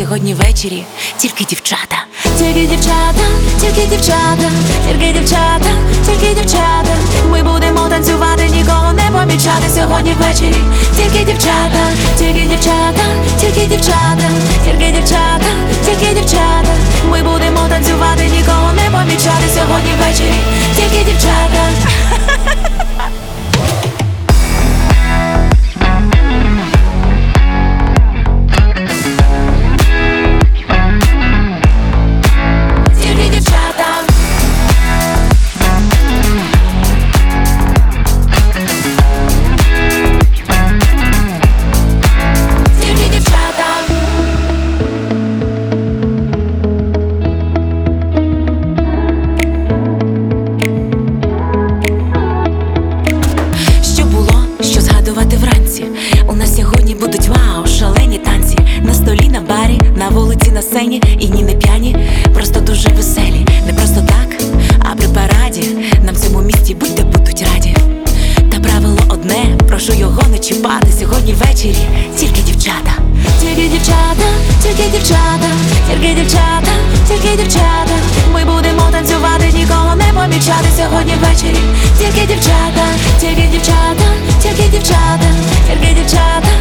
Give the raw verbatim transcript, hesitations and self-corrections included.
сьогодні ввечері тільки дівчата. Тільки дівчата, тільки дівчата, тільки дівчата, тільки дівчата. Ми будемо танцювати, нікого не помічати сьогодні ввечері. Тільки дівчата, тільки дівчата, тільки дівчата, тільки дівчата, тільки дівчата. Ми будемо танцювати, нікого не помічати сьогодні ввечері. Тільки дівчата. У нас сьогодні будуть вау, шалені танці. На столі, на барі, на вулиці, на сцені. І ні, не п'яні, просто дуже веселі. Не просто так, а при параді. Нам в цьому місті будьте будуть раді. Та правило одне, прошу його не чіпати. Сьогодні ввечері тільки дівчата. Тільки дівчата, тільки дівчата, тільки дівчата, тільки дівчата. Ми будемо танцювати, нікого не помічати сьогодні ввечері. Тільки дівчата, тільки дівчата, тільки дівчата, тільки дівчата,